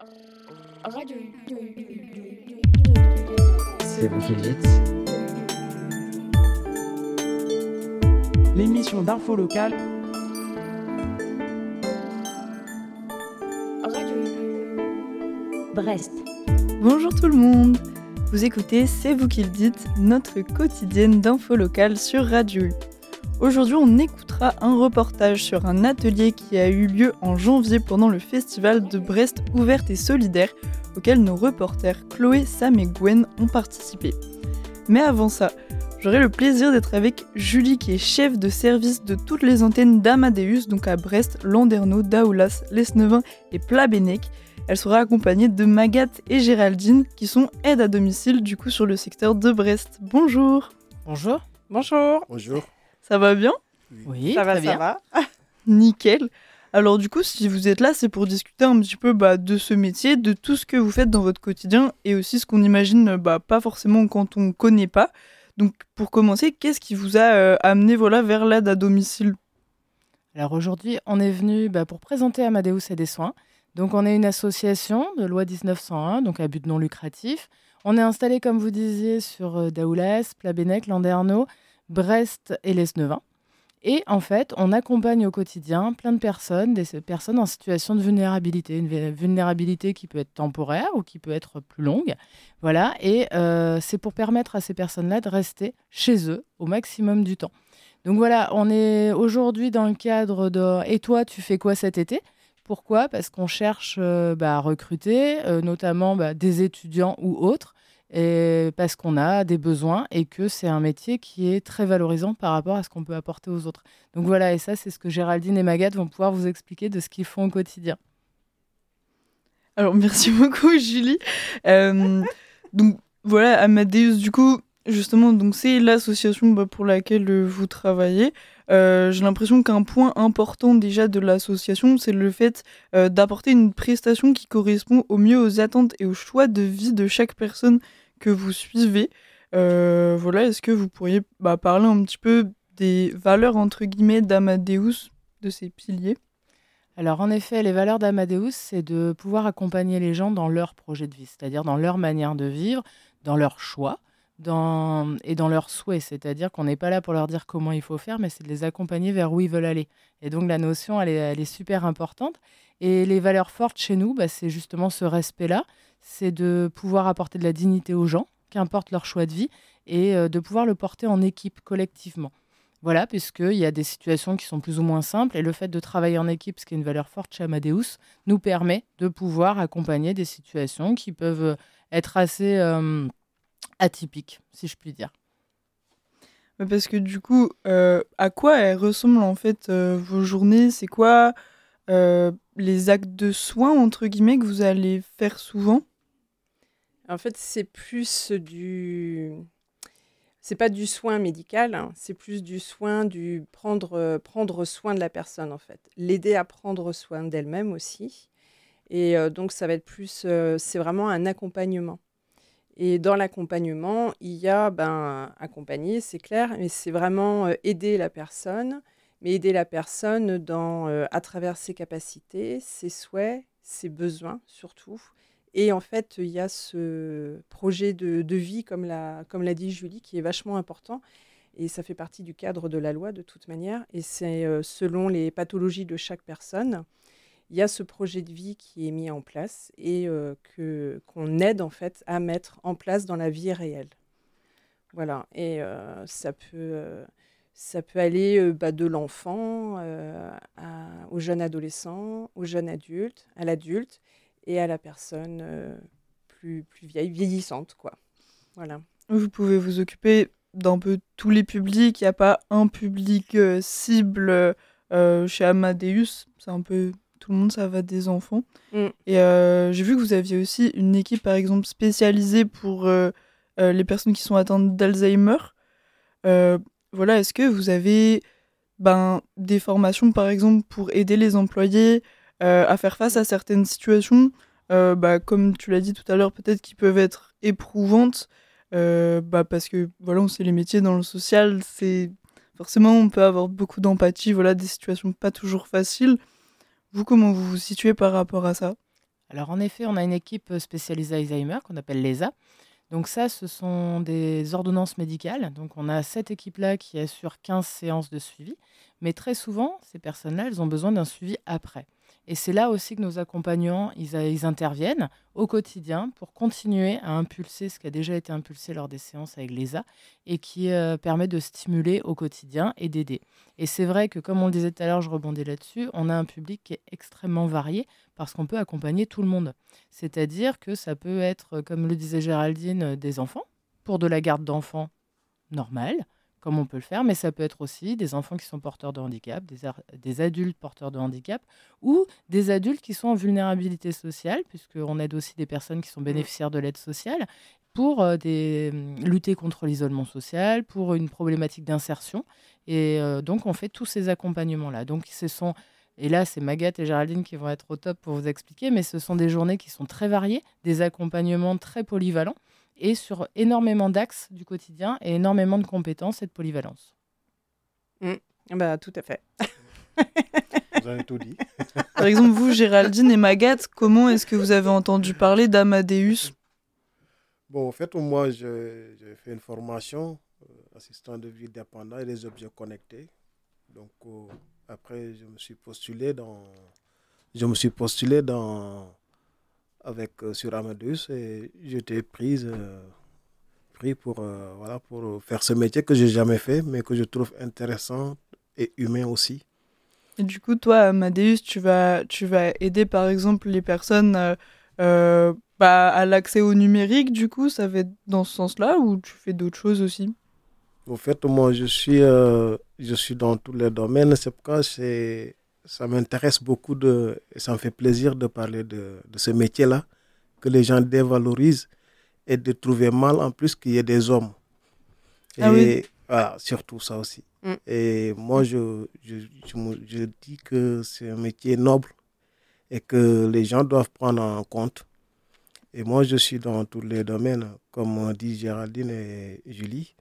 C'est vous qui le dites. L'émission d'info locale. Brest. Bonjour tout le monde. Vous écoutez C'est vous qui le dites, notre quotidienne d'info locale sur Radio U. Aujourd'hui, on écoutera un reportage sur un atelier qui a eu lieu en janvier pendant le festival de Brest ouverte et solidaire, auquel nos reporters Chloé, Sam et Gwen ont participé. Mais avant ça, j'aurai le plaisir d'être avec Julie qui est chef de service de toutes les antennes d'Amadeus, donc à Brest, Landerneau, Daoulas, Lesneven et Plabennec. Elle sera accompagnée de Magathe et Géraldine qui sont aides à domicile du coup sur le secteur de Brest. Bonjour. Bonjour. Bonjour. Bonjour. Ça va bien ? Oui, Ça très bien. va. Nickel. Alors du coup, si vous êtes là, c'est pour discuter un petit peu de ce métier, de tout ce que vous faites dans votre quotidien et aussi ce qu'on imagine pas forcément quand on ne connaît pas. Donc pour commencer, qu'est-ce qui vous a amené vers l'aide à domicile ? Alors aujourd'hui, on est venu pour présenter Amadeus et des soins. Donc on est une association de loi 1901, donc à but non lucratif. On est installé, comme vous disiez, sur Daoulas, Plabennec, Landerneau, Brest et Lesneven. Et en fait, on accompagne au quotidien plein de personnes, des personnes en situation de vulnérabilité. Une vulnérabilité qui peut être temporaire ou qui peut être plus longue. Voilà, et c'est pour permettre à ces personnes-là de rester chez eux au maximum du temps. Donc voilà, on est aujourd'hui dans le cadre de « Et toi, tu fais quoi cet été ?» Pourquoi ? Parce qu'on cherche à recruter, notamment des étudiants ou autres, et parce qu'on a des besoins et que c'est un métier qui est très valorisant par rapport à ce qu'on peut apporter aux autres. Donc voilà, et ça, c'est ce que Géraldine et Magathe vont pouvoir vous expliquer de ce qu'ils font au quotidien. Alors, merci beaucoup, Julie. Donc, voilà, Amadeus, du coup, justement, donc, c'est l'association pour laquelle vous travaillez. J'ai l'impression qu'un point important déjà de l'association, c'est le fait d'apporter une prestation qui correspond au mieux aux attentes et aux choix de vie de chaque personne que vous suivez. Est-ce que vous pourriez parler un petit peu des valeurs, entre guillemets, d'Amadeus, de ses piliers ? Alors en effet, les valeurs d'Amadeus, c'est de pouvoir accompagner les gens dans leur projet de vie, c'est-à-dire dans leur manière de vivre, dans leurs choix, et dans leurs souhaits. C'est-à-dire qu'on n'est pas là pour leur dire comment il faut faire, mais c'est de les accompagner vers où ils veulent aller. Et donc la notion, elle est super importante. Et les valeurs fortes chez nous, c'est justement ce respect-là, c'est de pouvoir apporter de la dignité aux gens, qu'importe leur choix de vie, et de pouvoir le porter en équipe, collectivement. Voilà, puisqu'il y a des situations qui sont plus ou moins simples, et le fait de travailler en équipe, ce qui est une valeur forte chez Amadeus, nous permet de pouvoir accompagner des situations qui peuvent être assez atypiques, si je puis dire. Parce que du coup, à quoi elles ressemblent en fait vos journées ? C'est quoi les actes de soins, entre guillemets, que vous allez faire souvent ? En fait, c'est pas du soin médical, hein, c'est plus du soin du prendre soin de la personne, en fait. L'aider à prendre soin d'elle-même aussi. Et donc, ça va être plus... c'est vraiment un accompagnement. Et dans l'accompagnement, il y a accompagner, c'est clair, mais c'est vraiment aider la personne, mais aider la personne à travers ses capacités, ses souhaits, ses besoins surtout. Et en fait, il y a ce projet de vie, comme l'a dit Julie, qui est vachement important. Et ça fait partie du cadre de la loi de toute manière. Et c'est selon les pathologies de chaque personne. Il y a ce projet de vie qui est mis en place et qu'on aide en fait à mettre en place dans la vie réelle. Voilà. Et ça peut aller de l'enfant au jeune adolescent, au jeune adulte, à l'adulte et à la personne plus vieillissante, quoi. Voilà. Vous pouvez vous occuper d'un peu tous les publics. Il n'y a pas un public cible chez Amadeus. C'est un peu... Tout le monde, ça va des enfants. Et j'ai vu que vous aviez aussi une équipe, par exemple, spécialisée pour les personnes qui sont atteintes d'Alzheimer. Est-ce que vous avez des formations, par exemple, pour aider les employés à faire face à certaines situations, comme tu l'as dit tout à l'heure, peut-être qui peuvent être éprouvantes, parce que, on sait, les métiers dans le social, c'est... Forcément, on peut avoir beaucoup d'empathie, des situations pas toujours faciles. Vous, comment vous vous situez par rapport à ça ? Alors en effet, on a une équipe spécialisée Alzheimer qu'on appelle l'ESA. Donc ça, ce sont des ordonnances médicales. Donc on a cette équipe-là qui assure 15 séances de suivi. Mais très souvent, ces personnes-là, elles ont besoin d'un suivi après. Et c'est là aussi que nos accompagnants, ils interviennent au quotidien pour continuer à impulser ce qui a déjà été impulsé lors des séances avec l'ESA et qui permet de stimuler au quotidien et d'aider. Et c'est vrai que, comme on le disait tout à l'heure, je rebondis là-dessus, on a un public qui est extrêmement varié parce qu'on peut accompagner tout le monde. C'est-à-dire que ça peut être, comme le disait Géraldine, des enfants, pour de la garde d'enfants normale, comme on peut le faire, mais ça peut être aussi des enfants qui sont porteurs de handicap, des adultes porteurs de handicap, ou des adultes qui sont en vulnérabilité sociale, puisqu'on aide aussi des personnes qui sont bénéficiaires de l'aide sociale, pour lutter contre l'isolement social, pour une problématique d'insertion. Et donc, on fait tous ces accompagnements-là. Donc, et là, c'est Maguette et Géraldine qui vont être au top pour vous expliquer, mais ce sont des journées qui sont très variées, des accompagnements très polyvalents, et sur énormément d'axes du quotidien et énormément de compétences et de polyvalence. Tout à fait. Vous avez tout dit. Par exemple, vous, Géraldine et Maguette, comment est-ce que vous avez entendu parler d'Amadeus ? Bon, en fait, moi, j'ai fait une formation assistant de vie dépendant et des objets connectés. Donc, après, je me suis postulé sur Amadeus et j'étais pris pour faire ce métier que j'ai jamais fait, mais que je trouve intéressant et humain aussi. Et du coup, toi, Amadeus, tu vas aider, par exemple, les personnes à l'accès au numérique, du coup, ça va être dans ce sens-là, ou tu fais d'autres choses aussi ? En fait, moi, je suis dans tous les domaines. C'est pourquoi ça m'intéresse beaucoup et ça me fait plaisir de parler de ce métier-là, que les gens dévalorisent et de trouver mal en plus qu'il y ait des hommes. Et voilà, surtout ça aussi. Et moi, je dis que c'est un métier noble et que les gens doivent prendre en compte. Et moi, je suis dans tous les domaines, comme dit Géraldine et Julie.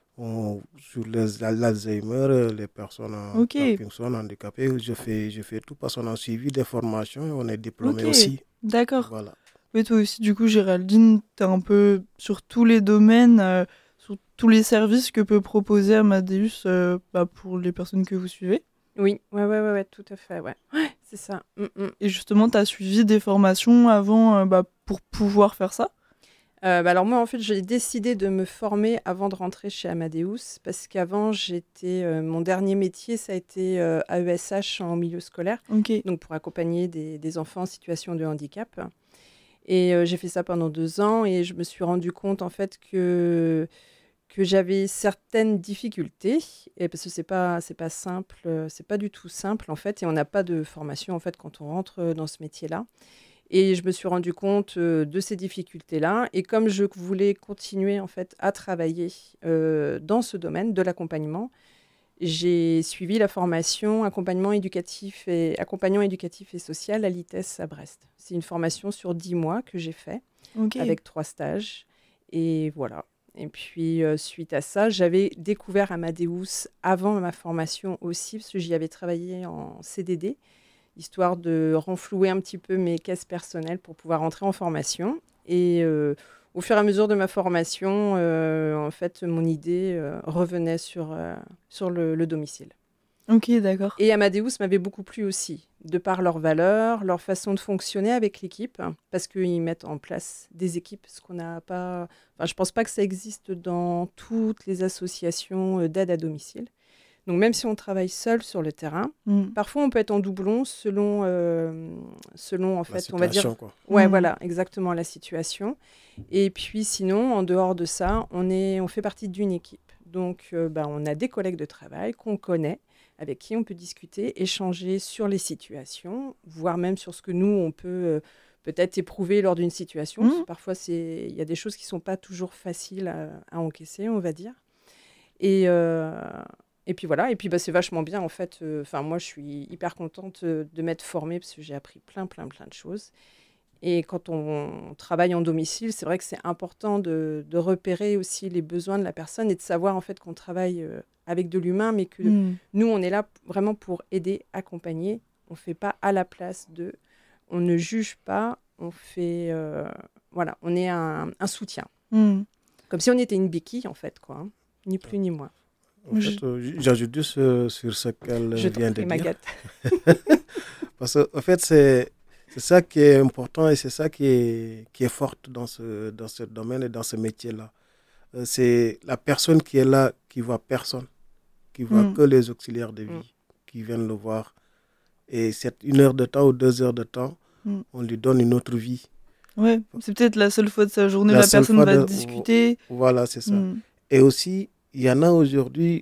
Sur l'Alzheimer, les personnes en Parkinson, handicapées, je fais tout parce qu'on a suivi des formations et on est diplômé aussi. D'accord. Voilà. Mais toi aussi, du coup, Géraldine, tu es un peu sur tous les domaines, sur tous les services que peut proposer Amadeus pour les personnes que vous suivez. Oui, ouais, tout à fait, ouais, c'est ça. Et justement, tu as suivi des formations avant pour pouvoir faire ça ? Alors moi, en fait, j'ai décidé de me former avant de rentrer chez Amadeus parce qu'avant, mon dernier métier, ça a été AESH en milieu scolaire, donc pour accompagner des enfants en situation de handicap. Et j'ai fait ça pendant 2 ans et je me suis rendu compte, en fait, que j'avais certaines difficultés, et parce que c'est pas simple, c'est pas du tout simple, en fait, et on n'a pas de formation, en fait, quand on rentre dans ce métier-là. Et je me suis rendu compte de ces difficultés-là. Et comme je voulais continuer en fait à travailler dans ce domaine de l'accompagnement, j'ai suivi la formation accompagnant éducatif et social à l'ITES à Brest. C'est une formation sur 10 mois que j'ai fait avec 3 stages. Et voilà. Et puis, suite à ça, j'avais découvert Amadeus avant ma formation aussi, parce que j'y avais travaillé en CDD, histoire de renflouer un petit peu mes caisses personnelles pour pouvoir entrer en formation. Et au fur et à mesure de ma formation, en fait, mon idée revenait sur le domicile. Ok, d'accord. Et Amadeus m'avait beaucoup plu aussi, de par leurs valeurs, leur façon de fonctionner avec l'équipe, parce qu'ils mettent en place des équipes, ce qu'on n'a pas... Enfin, je ne pense pas que ça existe dans toutes les associations d'aide à domicile. Donc, même si on travaille seul sur le terrain, parfois on peut être en doublon selon en fait, on va dire... Quoi. Ouais, voilà, exactement la situation. Et puis sinon, en dehors de ça, on fait partie d'une équipe. Donc, on a des collègues de travail qu'on connaît, avec qui on peut discuter, échanger sur les situations, voire même sur ce que nous, on peut peut-être éprouver lors d'une situation. Parce que parfois, il y a des choses qui ne sont pas toujours faciles à encaisser, on va dire. Et puis voilà, et puis c'est vachement bien en fait. Moi, je suis hyper contente de m'être formée parce que j'ai appris plein de choses. Et quand on travaille en domicile, c'est vrai que c'est important de repérer aussi les besoins de la personne et de savoir en fait qu'on travaille avec de l'humain, mais que nous, on est là vraiment pour aider, accompagner. On ne fait pas à la place on ne juge pas, on fait, voilà, on est un soutien. Mm. Comme si on était une béquille, en fait, quoi. Hein. Ni plus ni moins. En fait, j'ajoute juste sur ce qu'elle Je vient t'en de prie, dire. Maguette. Parce qu'en fait, c'est ça qui est important et c'est ça qui est forte dans ce domaine et dans ce métier-là. C'est la personne qui est là, qui voit personne, qui voit que les auxiliaires de vie, qui viennent le voir. Et cette 1 heure de temps ou 2 heures de temps, on lui donne une autre vie. Ouais, c'est peut-être la seule fois de sa journée où La la seule personne fois va de- discuter. Voilà, c'est ça. Mm. Et aussi, il y en a aujourd'hui,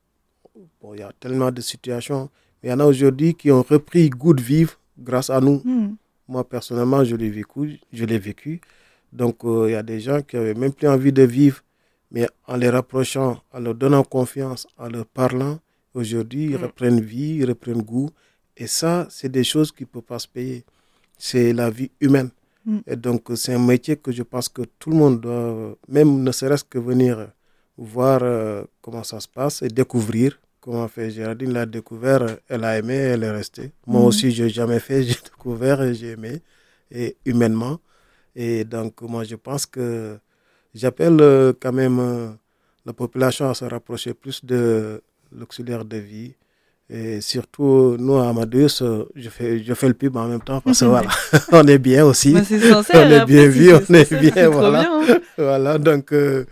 bon, il y a tellement de situations, mais il y en a aujourd'hui qui ont repris goût de vivre grâce à nous. Mm. Moi, personnellement, je l'ai vécu. Donc, il y a des gens qui n'avaient même plus envie de vivre, mais en les rapprochant, en leur donnant confiance, en leur parlant, aujourd'hui, ils reprennent vie, ils reprennent goût. Et ça, c'est des choses qui ne peuvent pas se payer. C'est la vie humaine. Et donc, c'est un métier que je pense que tout le monde doit, même ne serait-ce que venir voir comment ça se passe et découvrir comment fait. Géraldine l'a découvert, elle a aimé, elle est restée. Moi aussi, je n'ai jamais fait, j'ai découvert et j'ai aimé, et humainement. Et donc, moi, je pense que j'appelle quand même la population à se rapprocher plus de l'auxiliaire de vie. Et surtout, nous, à Amadeus, je fais le pub en même temps parce que voilà, on est bien aussi. Bah, c'est sincère, On est après, bien si vu, c'est on est sincère, bien, c'est trop voilà. bien, hein. Voilà, donc,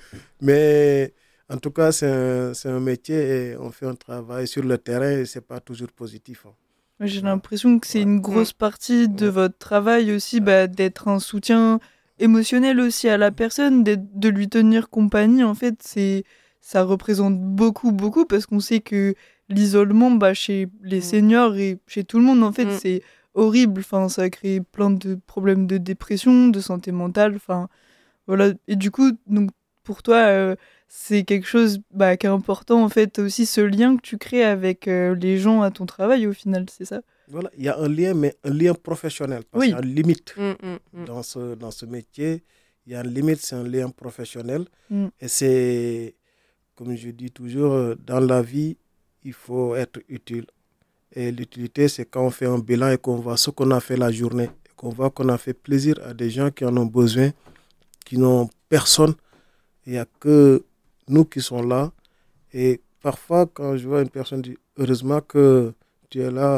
mais en tout cas, c'est un métier et on fait un travail sur le terrain et ce n'est pas toujours positif. Hein. Moi, j'ai l'impression que c'est une grosse partie de votre travail aussi, d'être un soutien émotionnel aussi à la personne, de lui tenir compagnie. En fait, ça représente beaucoup, beaucoup, parce qu'on sait que l'isolement, chez les seniors et chez tout le monde, en fait, c'est horrible. Enfin, ça crée plein de problèmes de dépression, de santé mentale. Enfin, voilà. Et du coup, donc, pour toi, c'est quelque chose qui est important, en fait, aussi ce lien que tu crées avec les gens à ton travail, au final, c'est ça? Voilà, il y a un lien, mais un lien professionnel. Parce Oui. qu'il y a une limite dans ce métier. Il y a une limite, c'est un lien professionnel. Et c'est, comme je dis toujours, dans la vie, il faut être utile. Et l'utilité, c'est quand on fait un bilan et qu'on voit ce qu'on a fait la journée. Et qu'on voit qu'on a fait plaisir à des gens qui en ont besoin, qui n'ont personne. Il n'y a que nous qui sommes là. Et parfois, quand je vois une personne dire « Heureusement que tu es là »,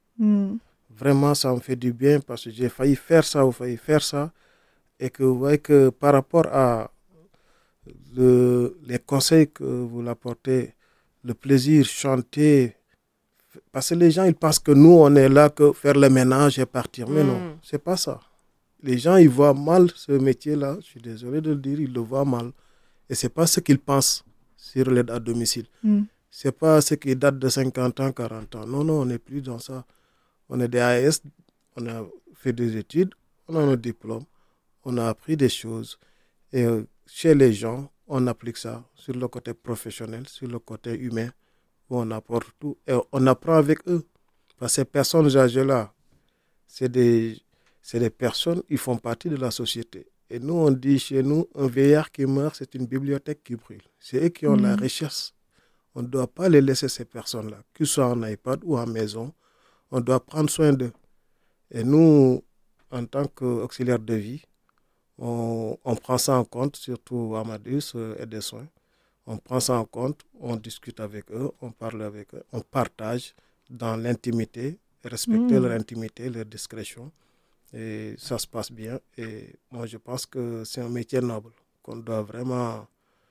vraiment, ça me fait du bien parce que j'ai failli faire ça ou failli faire ça. Et que vous voyez que par rapport à les conseils que vous apportez, le plaisir, chanter, parce que les gens, ils pensent que nous, on est là que faire le ménage et partir. Mais non, c'est pas ça. Les gens, ils voient mal ce métier-là. Je suis désolé de le dire, ils le voient mal. Et c'est pas ce qu'ils pensent sur l'aide à domicile. C'est pas ce qui date de 50 ans, 40 ans. Non, non, on n'est plus dans ça. On est des AS, on a fait des études, on a nos diplômes, on a appris des choses. Et chez les gens, on applique ça sur le côté professionnel, sur le côté humain, où on apporte tout. Et on apprend avec eux. Parce que ces personnes âgées-là, c'est des personnes, ils font partie de la société. Et nous, on dit chez nous, un vieillard qui meurt, c'est une bibliothèque qui brûle. C'est eux qui ont la richesse. On ne doit pas les laisser, ces personnes-là, qu'ils soient en iPad ou en maison. On doit prendre soin d'eux. Et nous, en tant qu'auxiliaire de vie, on prend ça en compte, surtout Amadeus et des soins. On prend ça en compte, on discute avec eux, on parle avec eux, on partage dans l'intimité, respecter leur intimité, leur discrétion. Et ça se passe bien. Et moi, je pense que c'est un métier noble, qu'on doit vraiment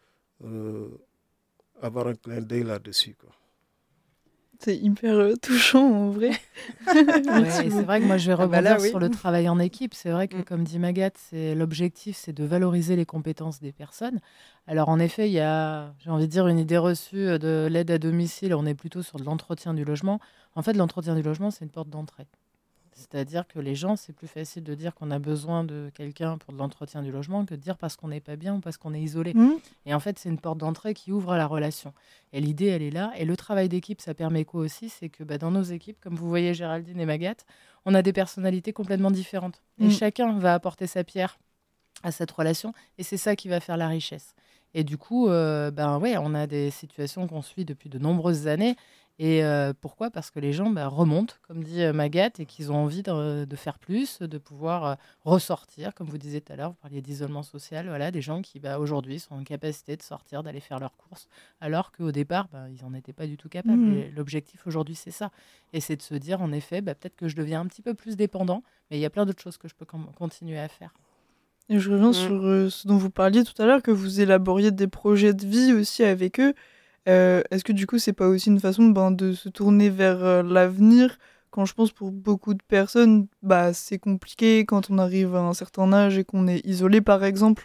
avoir un clin d'œil là-dessus, quoi. C'est hyper touchant, en vrai. Ouais, c'est vrai que moi, je vais rebondir là, oui. sur le travail en équipe. C'est vrai que, comme dit Maguette, l'objectif, c'est de valoriser les compétences des personnes. Alors, en effet, il y a, j'ai envie de dire, une idée reçue de l'aide à domicile. On est plutôt sur de l'entretien du logement. En fait, l'entretien du logement, c'est une porte d'entrée. C'est-à-dire que les gens, c'est plus facile de dire qu'on a besoin de quelqu'un pour de l'entretien du logement que de dire parce qu'on n'est pas bien ou parce qu'on est isolé. Et en fait, c'est une porte d'entrée qui ouvre la relation. Et l'idée, elle est là. Et le travail d'équipe, ça permet quoi aussi? C'est que dans nos équipes, comme vous voyez Géraldine et Maguette, on a des personnalités complètement différentes. Et chacun va apporter sa pierre à cette relation. Et c'est ça qui va faire la richesse. Et du coup, on a des situations qu'on suit depuis de nombreuses années. Et pourquoi ? Parce que les gens remontent, comme dit Maguette, et qu'ils ont envie de faire plus, de pouvoir ressortir, comme vous disiez tout à l'heure, vous parliez d'isolement social, voilà, des gens qui aujourd'hui sont en capacité de sortir, d'aller faire leurs courses, alors qu'au départ, ils n'en étaient pas du tout capables. Et l'objectif aujourd'hui, c'est ça. Et c'est de se dire, en effet, peut-être que je deviens un petit peu plus dépendant, mais il y a plein d'autres choses que je peux continuer à faire. Et je reviens sur ce dont vous parliez tout à l'heure, que vous élaboriez des projets de vie aussi avec eux. Est-ce que du coup, c'est pas aussi une façon de se tourner vers l'avenir quand je pense pour beaucoup de personnes, c'est compliqué quand on arrive à un certain âge et qu'on est isolé, par exemple.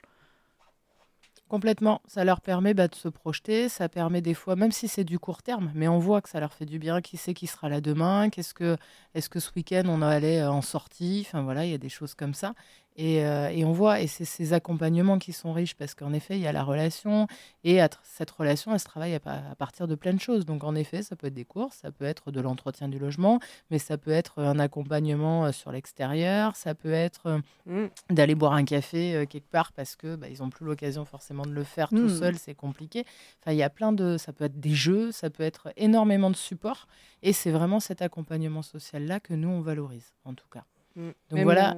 Complètement. Ça leur permet de se projeter. Ça permet des fois, même si c'est du court terme, mais on voit que ça leur fait du bien. Qui sait qui sera là demain ? Est-ce que ce week-end, on allait en sortie ? Enfin voilà, il y a des choses comme ça. Et on voit, et c'est ces accompagnements qui sont riches parce qu'en effet, il y a la relation. Et cette relation, elle se travaille à partir de plein de choses. Donc en effet, ça peut être des courses, ça peut être de l'entretien du logement, mais ça peut être un accompagnement sur l'extérieur. Ça peut être d'aller boire un café quelque part parce que ils n'ont plus l'occasion forcément de le faire tout seul, c'est compliqué. Enfin, il y a ça peut être des jeux, ça peut être énormément de support. Et c'est vraiment cet accompagnement social-là que nous, on valorise, en tout cas. Donc voilà,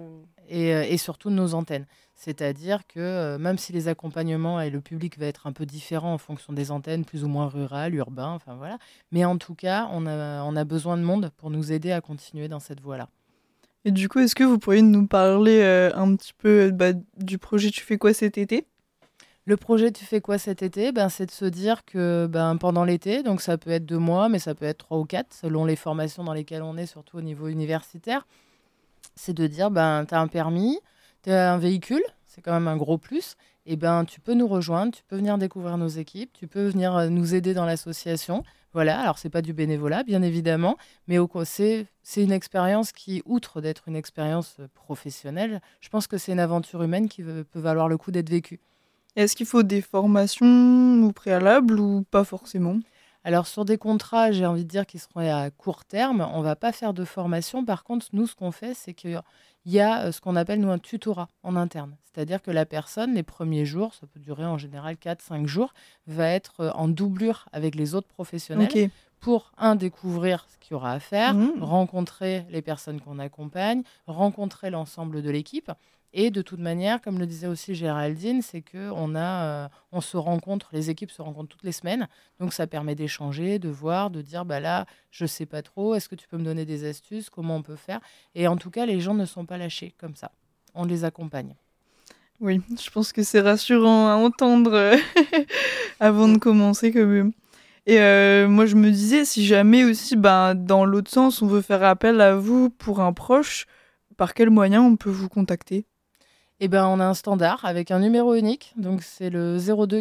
et surtout nos antennes. C'est-à-dire que même si les accompagnements et le public va être un peu différent en fonction des antennes, plus ou moins rurales, urbains, enfin voilà. Mais en tout cas, on a besoin de monde pour nous aider à continuer dans cette voie-là. Et du coup, est-ce que vous pourriez nous parler un petit peu du projet Tu fais quoi cet été ? Le projet Tu fais quoi cet été ? C'est de se dire que pendant l'été, donc ça peut être 2 mois, mais ça peut être 3 ou 4, selon les formations dans lesquelles on est, surtout au niveau universitaire. C'est de dire, tu as un permis, tu as un véhicule, c'est quand même un gros plus, et tu peux nous rejoindre, tu peux venir découvrir nos équipes, tu peux venir nous aider dans l'association. Voilà, alors c'est pas du bénévolat, bien évidemment, mais c'est une expérience qui, outre d'être une expérience professionnelle, je pense que c'est une aventure humaine qui peut valoir le coup d'être vécue. Est-ce qu'il faut des formations au préalable ou pas forcément ? Alors, sur des contrats, j'ai envie de dire qu'ils seront à court terme, on ne va pas faire de formation. Par contre, nous, ce qu'on fait, c'est qu'il y a ce qu'on appelle, nous, un tutorat en interne. C'est-à-dire que la personne, les premiers jours, ça peut durer en général 4-5 jours, va être en doublure avec les autres professionnels pour, découvrir ce qu'il y aura à faire, rencontrer les personnes qu'on accompagne, rencontrer l'ensemble de l'équipe. Et de toute manière, comme le disait aussi Géraldine, c'est qu'on se rencontre, les équipes se rencontrent toutes les semaines. Donc, ça permet d'échanger, de voir, de dire, là, je ne sais pas trop, est-ce que tu peux me donner des astuces, comment on peut faire ? Et en tout cas, les gens ne sont pas lâchés comme ça. On les accompagne. Oui, je pense que c'est rassurant à entendre avant de commencer quand même. Et moi, je me disais, si jamais aussi, dans l'autre sens, on veut faire appel à vous pour un proche, par quel moyen on peut vous contacter ? On a un standard avec un numéro unique. Donc, c'est le 02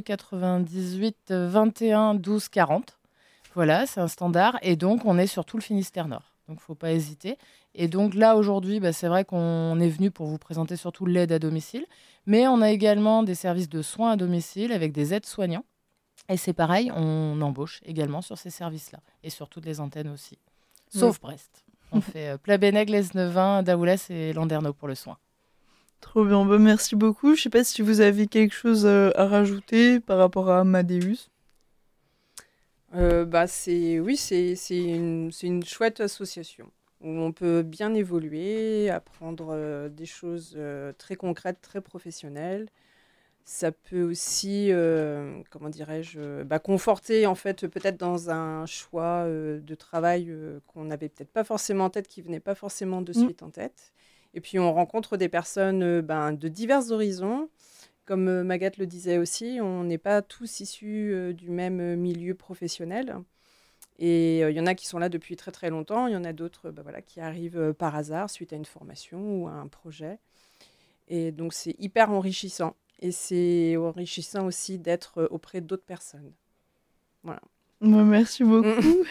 98 21 12 40. Voilà, c'est un standard. Et donc, on est sur tout le Finistère Nord. Donc, il ne faut pas hésiter. Et donc, là, aujourd'hui, c'est vrai qu'on est venu pour vous présenter surtout l'aide à domicile. Mais on a également des services de soins à domicile avec des aides-soignants. Et c'est pareil, on embauche également sur ces services-là. Et sur toutes les antennes aussi. Sauf Brest. On fait Plabennec, Lesneven, Daoulas et Landerneau pour le soin. Trop bien, merci beaucoup. Je ne sais pas si vous avez quelque chose à rajouter par rapport à Amadeus. C'est une chouette association où on peut bien évoluer, apprendre des choses très concrètes, très professionnelles. Ça peut aussi, conforter en fait peut-être dans un choix de travail qu'on n'avait peut-être pas forcément en tête, qui venait pas forcément de suite en tête. Et puis, on rencontre des personnes de divers horizons. Comme Maguette le disait aussi, on n'est pas tous issus du même milieu professionnel. Et il y en a qui sont là depuis très, très longtemps. Il y en a d'autres qui arrivent par hasard suite à une formation ou à un projet. Et donc, c'est hyper enrichissant. Et c'est enrichissant aussi d'être auprès d'autres personnes. Voilà. Merci beaucoup.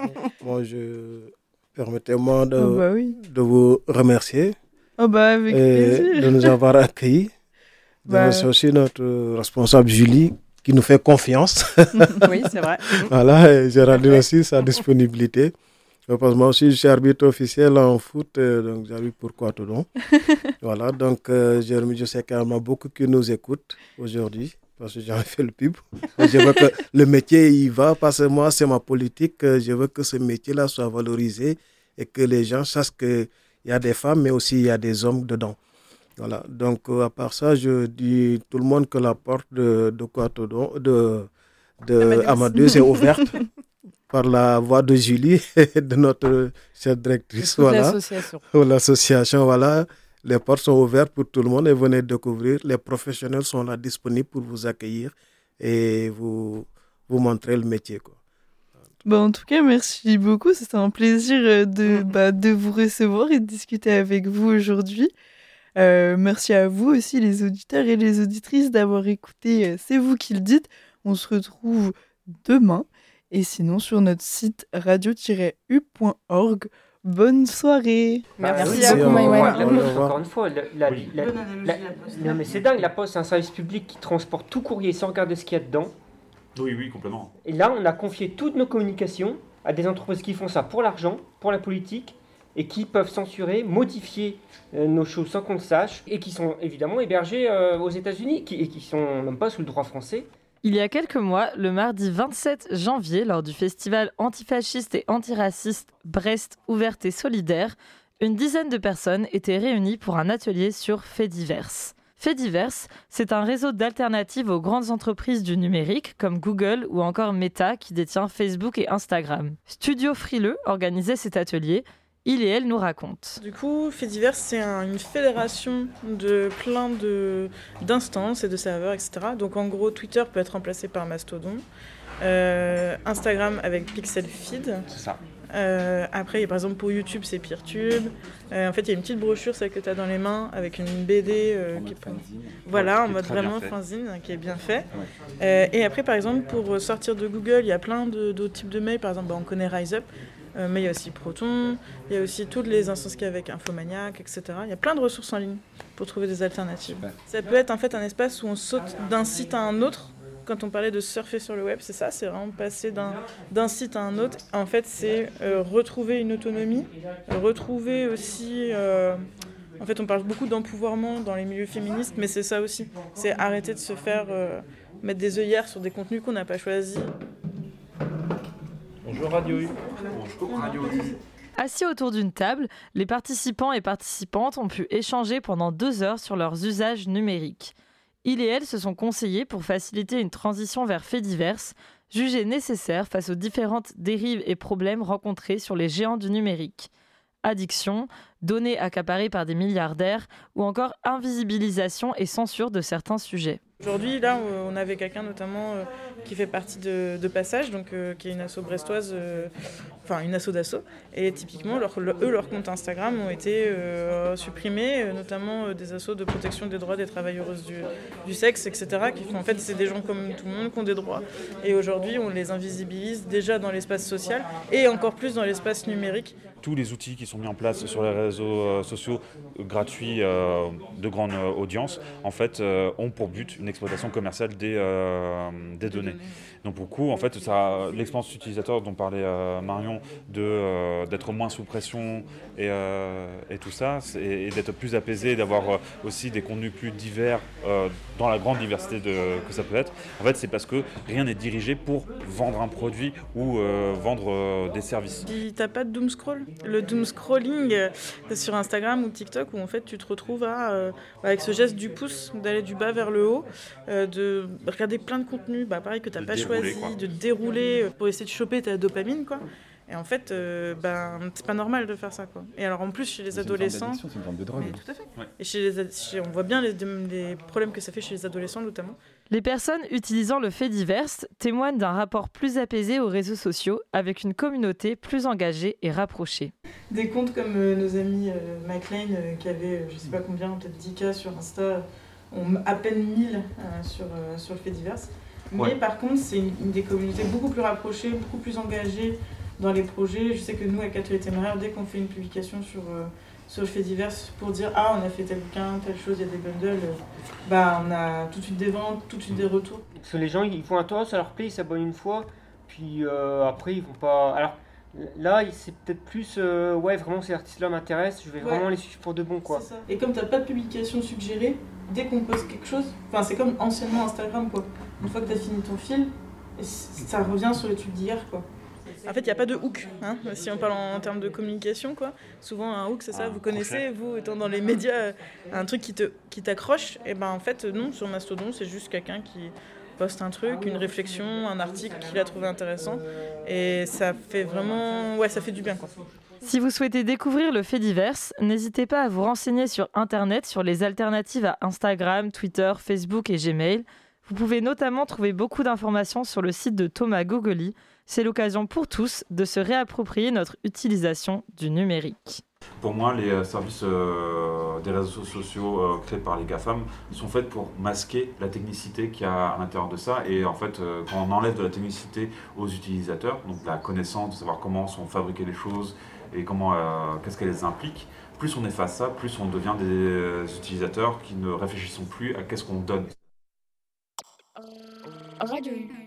Permettez-moi de vous remercier. Avec plaisir. De nous avoir accueillis. C'est aussi notre responsable Julie qui nous fait confiance. Oui, c'est vrai. Voilà, et Géraldine aussi, sa disponibilité. Parce que moi aussi, je suis arbitre officiel en foot, donc j'arrive pour Coatodon. Voilà, donc je sais qu'il y en a beaucoup qui nous écoutent aujourd'hui. parce que j'en ai fait le pub. Je veux que le métier y va, parce que moi, c'est ma politique. Je veux que ce métier-là soit valorisé et que les gens sachent qu'il y a des femmes, mais aussi il y a des hommes dedans. Voilà. Donc, à part ça, je dis tout le monde que la porte de Amadeus est ouverte par la voix de Julie, de notre chère directrice. Voilà. L'association, voilà. Les portes sont ouvertes pour tout le monde et venez découvrir. Les professionnels sont là disponibles pour vous accueillir et vous montrer le métier, quoi. En tout cas, merci beaucoup. C'était un plaisir de vous recevoir et de discuter avec vous aujourd'hui. Merci à vous aussi, les auditeurs et les auditrices, d'avoir écouté C'est vous qui le dites. On se retrouve demain. Et sinon, sur notre site radio-u.org. Bonne soirée. Merci à vous, Maïwen. Encore une fois, non mais c'est dingue, la Poste, c'est un service public qui transporte tout courrier sans regarder ce qu'il y a dedans. Oui, complètement. Et là, on a confié toutes nos communications à des entreprises qui font ça pour l'argent, pour la politique, et qui peuvent censurer, modifier nos choses sans qu'on le sache, et qui sont évidemment hébergées aux États-Unis, et qui sont même pas sous le droit français. Il y a quelques mois, le mardi 27 janvier, lors du festival antifasciste et antiraciste Brest ouverte et solidaire, une dizaine de personnes étaient réunies pour un atelier sur Faits divers. Faits divers, c'est un réseau d'alternatives aux grandes entreprises du numérique comme Google ou encore Meta qui détient Facebook et Instagram. Studio Frileux organisait cet atelier. Il et elle nous racontent. Du coup, Faits divers, c'est une fédération de plein d'instances et de serveurs, etc. Donc en gros, Twitter peut être remplacé par Mastodon, Instagram avec Pixel Feed. C'est ça. Après, par exemple, pour YouTube, c'est Peertube. En fait, il y a une petite brochure, celle que tu as dans les mains, avec une BD qui est fanzine. Voilà, en mode vraiment fanzine, qui est bien fait. Ouais. Et après, par exemple, pour sortir de Google, il y a plein d'autres types de mails. Par exemple, on connaît RiseUp. Mais il y a aussi Proton, il y a aussi toutes les instances qu'il y a avec Infomaniac, etc. Il y a plein de ressources en ligne pour trouver des alternatives. Ouais. Ça peut être en fait un espace où on saute d'un site à un autre. Quand on parlait de surfer sur le web, c'est ça, c'est vraiment passer d'un site à un autre. En fait, c'est retrouver une autonomie, retrouver aussi... En fait, on parle beaucoup d'empouvoirment dans les milieux féministes, mais c'est ça aussi. C'est arrêter de se faire mettre des œillères sur des contenus qu'on n'a pas choisis. Bonjour Radio U. Bonjour Radio U. Assis autour d'une table, les participants et participantes ont pu échanger pendant 2 heures sur leurs usages numériques. Ils et elles se sont conseillés pour faciliter une transition vers Faits divers, jugée nécessaire face aux différentes dérives et problèmes rencontrés sur les géants du numérique. Addiction, données accaparées par des milliardaires ou encore invisibilisation et censure de certains sujets. Aujourd'hui, là, on avait quelqu'un notamment qui fait partie de Passage, donc, qui est une asso brestoise, une asso d'assaut. Et typiquement, leurs comptes Instagram ont été supprimés, notamment des assos de protection des droits des travailleuses du sexe, etc. Qui font, en fait, c'est des gens comme tout le monde qui ont des droits. Et aujourd'hui, on les invisibilise déjà dans l'espace social et encore plus dans l'espace numérique. Tous les outils qui sont mis en place sur les réseaux sociaux gratuits de grande audience, en fait, ont pour but une exploitation commerciale des données. Donc pour le coup, en fait, l'expérience utilisateur dont parlait Marion, d'être moins sous pression et tout ça, et d'être plus apaisé, d'avoir aussi des contenus plus divers dans la grande diversité que ça peut être, en fait, c'est parce que rien n'est dirigé pour vendre un produit ou vendre des services. Si t'as pas de doom scroll, le doom scrolling sur Instagram ou TikTok, où en fait tu te retrouves avec ce geste du pouce, d'aller du bas vers le haut, de regarder plein de contenus, pareil que t'as pas choisi, de dérouler pour essayer de choper ta dopamine, quoi. Et en fait, c'est pas normal de faire ça, quoi. Et alors en plus chez les adolescents, c'est une forme de drogue. Mais tout à fait. Ouais. Et on voit bien les problèmes que ça fait chez les adolescents notamment. Les personnes utilisant le fait divers témoignent d'un rapport plus apaisé aux réseaux sociaux, avec une communauté plus engagée et rapprochée. Des comptes comme nos amis McLean qui avaient, je sais pas combien, peut-être 10K sur Insta, ont à peine 1000 sur le fait divers. Mais ouais. Par contre, c'est une des communautés beaucoup plus rapprochées, beaucoup plus engagées dans les projets. Je sais que nous, avec Atelier Téméraire, dès qu'on fait une publication sur le fait divers pour dire « Ah, on a fait tel bouquin, telle chose, il y a des bundles », on a tout de suite des ventes, tout de suite des retours. Parce que les gens, ils font un tour, ça leur plaît, ils s'abonnent une fois, puis après, ils vont pas... Alors là, c'est peut-être plus vraiment ces artistes-là m'intéressent, je vais vraiment les suivre pour de bon, quoi. C'est ça. Et comme tu n'as pas de publication suggérée, dès qu'on poste quelque chose, c'est comme anciennement Instagram, quoi. Une fois que tu as fini ton fil, ça revient sur les trucs d'hier, quoi. En fait, il n'y a pas de hook, hein, si on parle en termes de communication, quoi. Souvent, un hook, c'est ça, vous connaissez, vous, étant dans les médias, un truc qui t'accroche. Et en fait, non, sur Mastodon, c'est juste quelqu'un qui poste un truc, une réflexion, un article qu'il a trouvé intéressant. Et ça fait vraiment... Ouais, ça fait du bien, quoi. Si vous souhaitez découvrir le fait divers, n'hésitez pas à vous renseigner sur Internet sur les alternatives à Instagram, Twitter, Facebook et Gmail. Vous pouvez notamment trouver beaucoup d'informations sur le site de Thomas Gogoli. C'est l'occasion pour tous de se réapproprier notre utilisation du numérique. Pour moi, les services des réseaux sociaux créés par les GAFAM sont faits pour masquer la technicité qu'il y a à l'intérieur de ça. Et en fait, quand on enlève de la technicité aux utilisateurs, donc la connaissance de savoir comment sont fabriquées les choses et qu'est-ce qu'elles les impliquent, plus on efface ça, plus on devient des utilisateurs qui ne réfléchissent plus à qu'est-ce qu'on donne. Radio